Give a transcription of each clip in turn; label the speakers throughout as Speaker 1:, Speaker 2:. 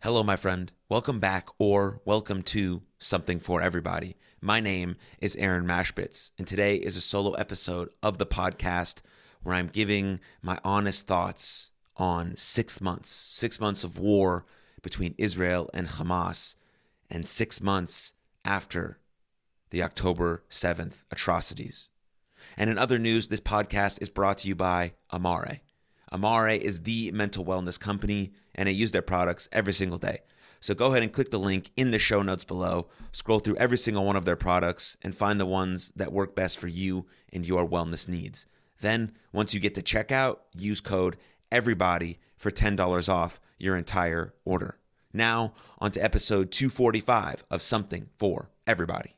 Speaker 1: Hello, my friend. Welcome back or welcome to Something for Everybody. My name is Aaron Mashbitz, and today is a solo episode of the podcast where I'm giving my honest thoughts on 6 months of war between Israel and Hamas, and 6 months after the October 7th atrocities. And in other news, this podcast is brought to you by Amare. Amare is the mental wellness company, and I use their products every single day. So go ahead and click the link in the show notes below, scroll through every single one of their products, and find the ones that work best for you and your wellness needs. Then, once you get to checkout, use code EVERYBODY for $10 off your entire order. Now, on to episode 245 of Something for Everybody.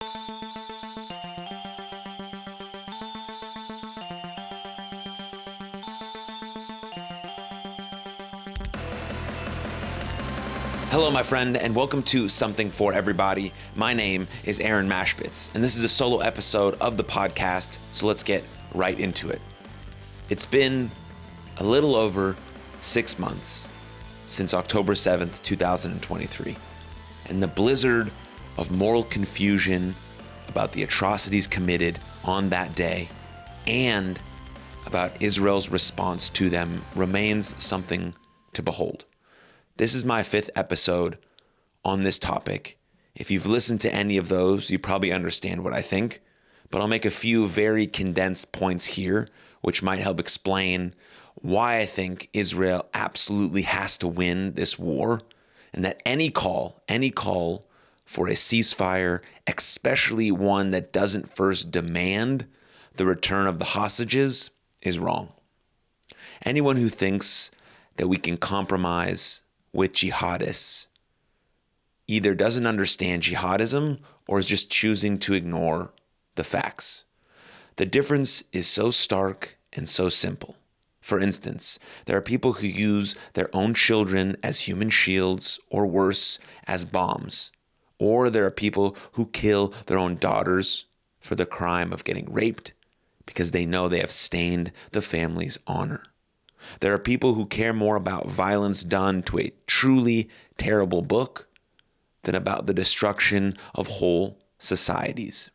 Speaker 1: Hello, my friend, and welcome to Something for Everybody. My name is Aaron Mashbitz, and this is a solo episode of the podcast, so let's get right into it. It's been a little over 6 months since October 7th, 2023, and the blizzard of moral confusion about the atrocities committed on that day and about Israel's response to them remains something to behold. This is my 5th episode on this topic. If you've listened to any of those, you probably understand what I think, but I'll make a few very condensed points here, which might help explain why I think Israel absolutely has to win this war, and that any call for a ceasefire, especially one that doesn't first demand the return of the hostages, is wrong. Anyone who thinks that we can compromise with jihadists either doesn't understand jihadism or is just choosing to ignore the facts. The difference is so stark and so simple. For instance, there are people who use their own children as human shields, or worse, as bombs. Or there are people who kill their own daughters for the crime of getting raped because they know they have stained the family's honor. There are people who care more about violence done to a truly terrible book than about the destruction of whole societies.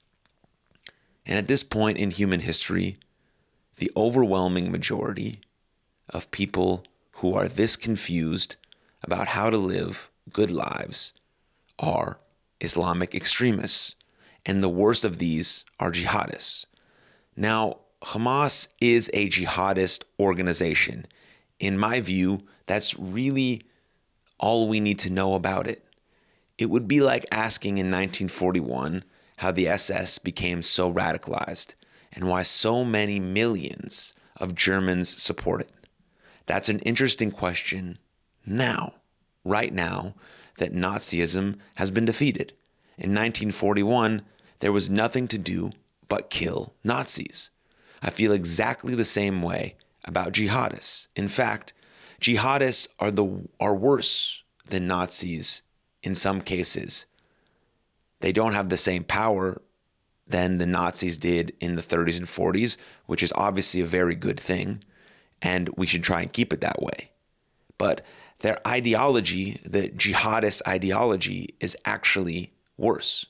Speaker 1: And at this point in human history, the overwhelming majority of people who are this confused about how to live good lives are Islamic extremists, and the worst of these are jihadists. Now, Hamas is a jihadist organization. In my view, that's really all we need to know about it. It would be like asking in 1941 how the SS became so radicalized and why so many millions of Germans support it. That's an interesting question right now, that Nazism has been defeated. In 1941, there was nothing to do but kill Nazis. I feel exactly the same way about jihadists. In fact, jihadists are worse than Nazis in some cases. They don't have the same power than the Nazis did in the 30s and 40s, which is obviously a very good thing, and we should try and keep it that way. But their ideology, the jihadist ideology, is actually worse.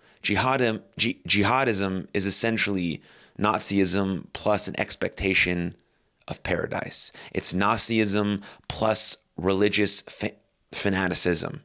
Speaker 1: Jihadism is essentially Nazism plus an expectation of paradise. It's Nazism plus religious fanaticism.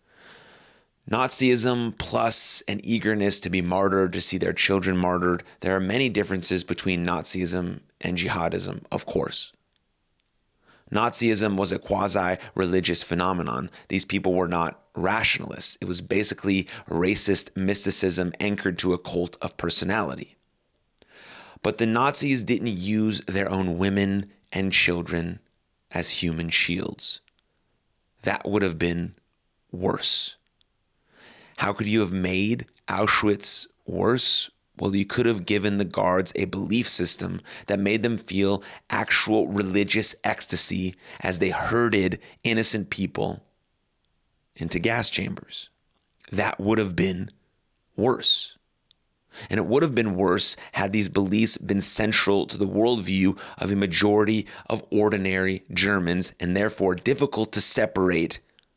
Speaker 1: Nazism plus an eagerness to be martyred, to see their children martyred. There are many differences between Nazism and jihadism, of course. Nazism was a quasi-religious phenomenon. These people were not rationalists. It was basically racist mysticism anchored to a cult of personality. But the Nazis didn't use their own women and children as human shields. That would have been worse. How could you have made Auschwitz worse? Well, you could have given the guards a belief system that made them feel actual religious ecstasy as they herded innocent people into gas chambers. That would have been worse. And it would have been worse had these beliefs been central to the worldview of a majority of ordinary Germans, and therefore difficult to separate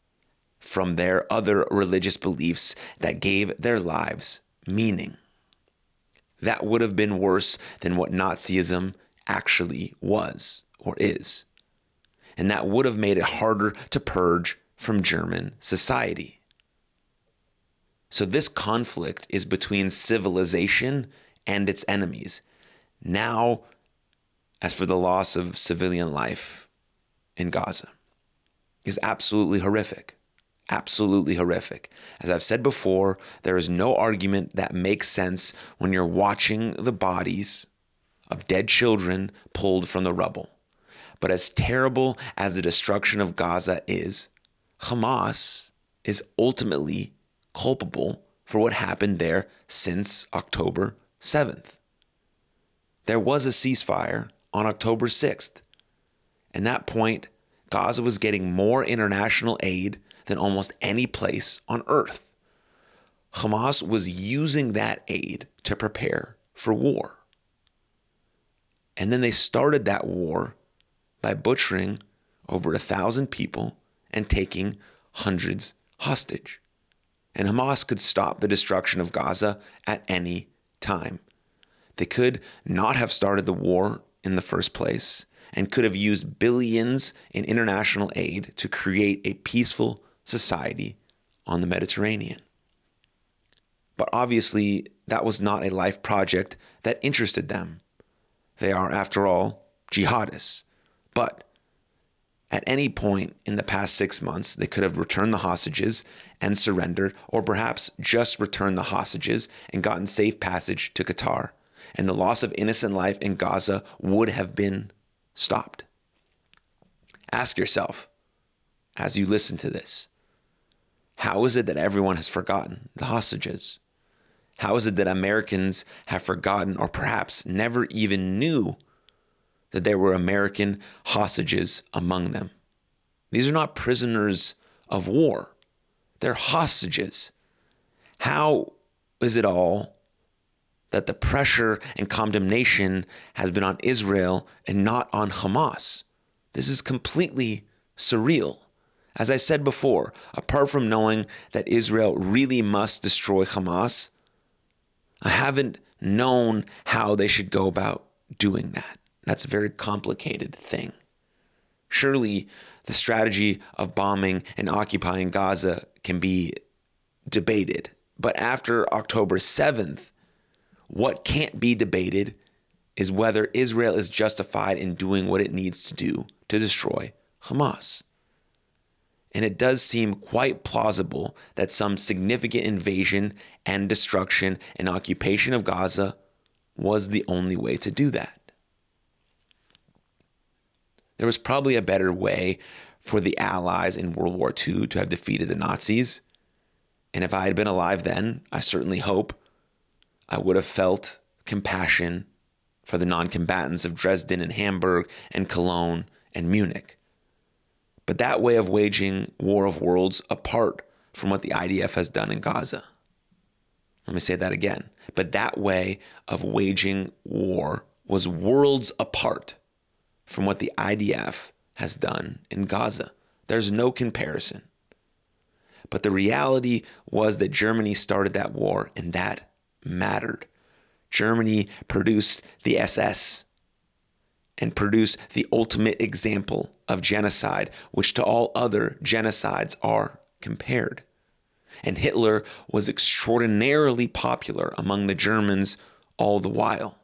Speaker 1: from their other religious beliefs that gave their lives meaning. That would have been worse than what Nazism actually was or is. And that would have made it harder to purge from German society. So this conflict is between civilization and its enemies. Now, as for the loss of civilian life in Gaza, is absolutely horrific. Absolutely horrific. As I've said before, there is no argument that makes sense when you're watching the bodies of dead children pulled from the rubble. But as terrible as the destruction of Gaza is, Hamas is ultimately culpable for what happened there since October 7th. There was a ceasefire on October 6th. At that point, Gaza was getting more international aid than almost any place on earth. Hamas was using that aid to prepare for war. And then they started that war by butchering over 1,000 people and taking hundreds hostage. And Hamas could stop the destruction of Gaza at any time. They could not have started the war in the first place and could have used billions in international aid to create a peaceful society on the Mediterranean. But obviously, that was not a life project that interested them. They are, after all, jihadists. But at any point in the past 6 months, they could have returned the hostages and surrendered, or perhaps just returned the hostages and gotten safe passage to Qatar. And the loss of innocent life in Gaza would have been stopped. Ask yourself, as you listen to this, how is it that everyone has forgotten the hostages? How is it that Americans have forgotten or perhaps never even knew that there were American hostages among them? These are not prisoners of war. They're hostages. How is it all that the pressure and condemnation has been on Israel and not on Hamas? This is completely surreal. As I said before, apart from knowing that Israel really must destroy Hamas, I haven't known how they should go about doing that. That's a very complicated thing. Surely the strategy of bombing and occupying Gaza can be debated. But after October 7th, what can't be debated is whether Israel is justified in doing what it needs to do to destroy Hamas. And it does seem quite plausible that some significant invasion and destruction and occupation of Gaza was the only way to do that. There was probably a better way for the Allies in World War II to have defeated the Nazis. And if I had been alive then, I certainly hope I would have felt compassion for the non-combatants of Dresden and Hamburg and Cologne and Munich. But that way of waging war of worlds apart from what the IDF has done in Gaza. Let me say that again. But that way of waging war was worlds apart from what the IDF has done in Gaza. There's no comparison. But the reality was that Germany started that war, and that mattered. Germany produced the SS and produced the ultimate example of genocide, which to all other genocides are compared. And Hitler was extraordinarily popular among the Germans all the while.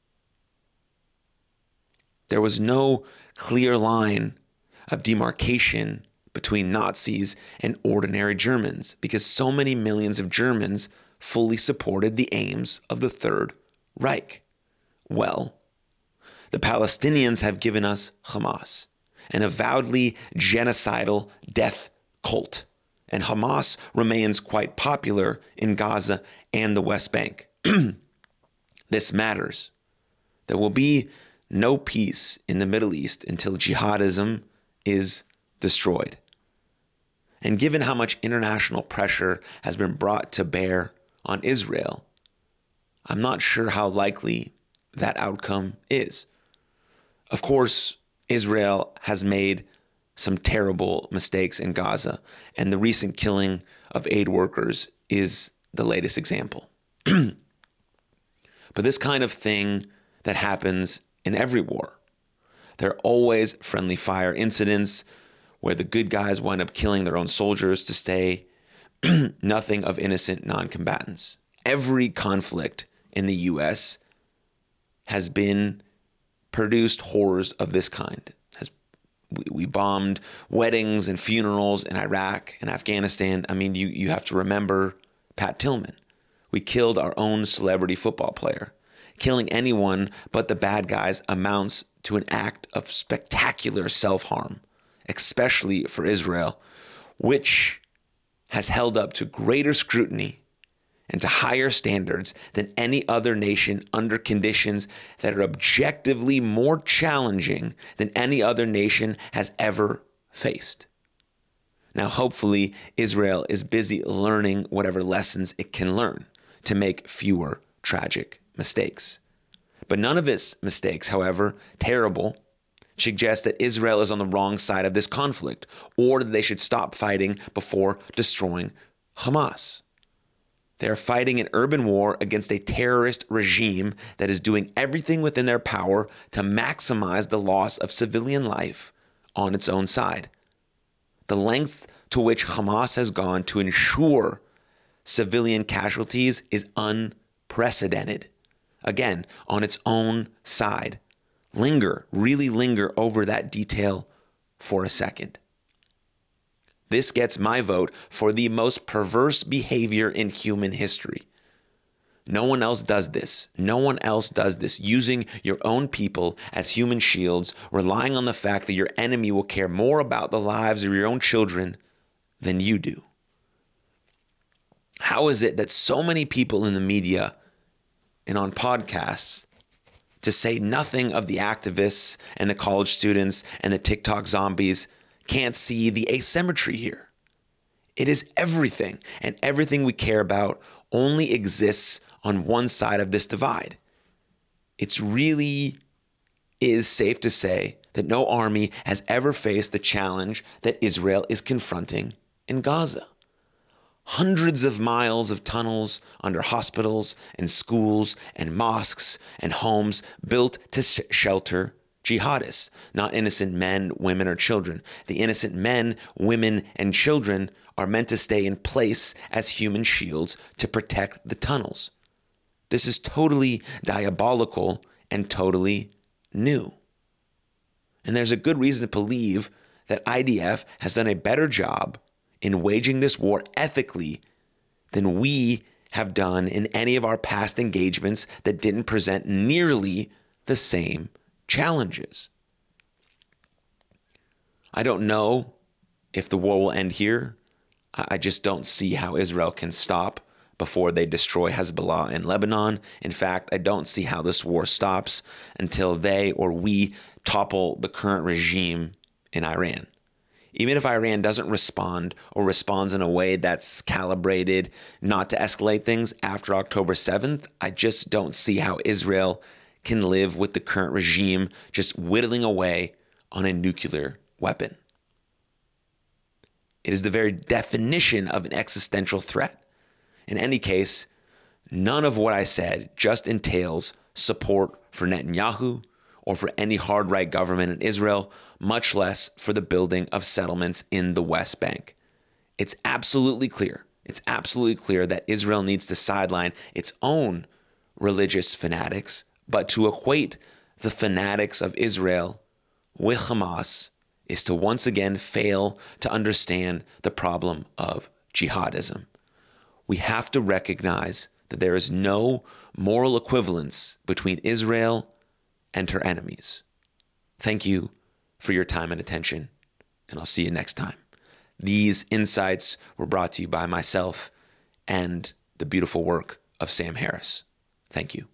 Speaker 1: There was no clear line of demarcation between Nazis and ordinary Germans because so many millions of Germans fully supported the aims of the Third Reich. Well, the Palestinians have given us Hamas, an avowedly genocidal death cult, and Hamas remains quite popular in Gaza and the West Bank. This matters. There will be no peace in the Middle East until jihadism is destroyed. And given how much international pressure has been brought to bear on Israel, I'm not sure how likely that outcome is. Of course, Israel has made some terrible mistakes in Gaza, and the recent killing of aid workers is the latest example. But this kind of thing that happens in every war. There are always friendly fire incidents where the good guys wind up killing their own soldiers to stay nothing of innocent non-combatants. Every conflict in the U.S. has been produced horrors of this kind. We bombed weddings and funerals in Iraq and Afghanistan. I mean, you have to remember Pat Tillman. We killed our own celebrity football player. Killing anyone but the bad guys amounts to an act of spectacular self-harm, especially for Israel, which has held up to greater scrutiny and to higher standards than any other nation under conditions that are objectively more challenging than any other nation has ever faced. Now, hopefully, Israel is busy learning whatever lessons it can learn to make fewer tragic mistakes. But none of its mistakes, however terrible, suggest that Israel is on the wrong side of this conflict or that they should stop fighting before destroying Hamas. They are fighting an urban war against a terrorist regime that is doing everything within their power to maximize the loss of civilian life on its own side. The length to which Hamas has gone to ensure civilian casualties is unprecedented. Again, on its own side. Really linger over that detail for a second. This gets my vote for the most perverse behavior in human history. No one else does this. No one else does this. Using your own people as human shields, relying on the fact that your enemy will care more about the lives of your own children than you do. How is it that so many people in the media and on podcasts, to say nothing of the activists and the college students and the TikTok zombies, can't see the asymmetry here? It is everything, and everything we care about only exists on one side of this divide. It's really is safe to say that no army has ever faced the challenge that Israel is confronting in Gaza. Hundreds of miles of tunnels under hospitals and schools and mosques and homes built to shelter jihadists, not innocent men, women, or children. The innocent men, women, and children are meant to stay in place as human shields to protect the tunnels. This is totally diabolical and totally new. And there's a good reason to believe that IDF has done a better job in waging this war ethically than we have done in any of our past engagements that didn't present nearly the same challenges. I don't know if the war will end here. I just don't see how Israel can stop before they destroy Hezbollah in Lebanon. In fact, I don't see how this war stops until they or we topple the current regime in Iran. Even if Iran doesn't respond or responds in a way that's calibrated not to escalate things after October 7th, I just don't see how Israel can live with the current regime just whittling away on a nuclear weapon. It is the very definition of an existential threat. In any case, none of what I said just entails support for Netanyahu or for any hard-right government in Israel, much less for the building of settlements in the West Bank. It's absolutely clear that Israel needs to sideline its own religious fanatics, but to equate the fanatics of Israel with Hamas is to once again fail to understand the problem of jihadism. We have to recognize that there is no moral equivalence between Israel and her enemies. Thank you for your time and attention, and I'll see you next time. These insights were brought to you by myself and the beautiful work of Sam Harris. Thank you.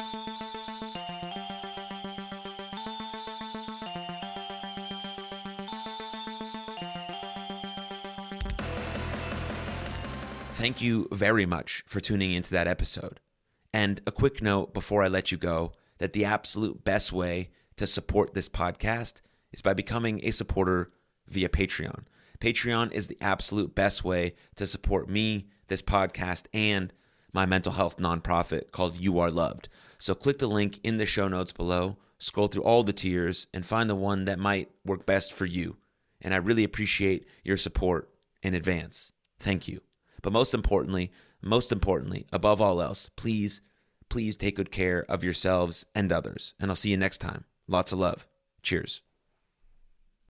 Speaker 1: Thank you very much for tuning into that episode. And a quick note before I let you go, that the absolute best way to support this podcast is by becoming a supporter via Patreon. Patreon is the absolute best way to support me, this podcast, and my mental health nonprofit called You Are Loved. So click the link in the show notes below, scroll through all the tiers, and find the one that might work best for you. And I really appreciate your support in advance. Thank you. But most importantly, above all else, please take good care of yourselves and others. And I'll see you next time. Lots of love. Cheers.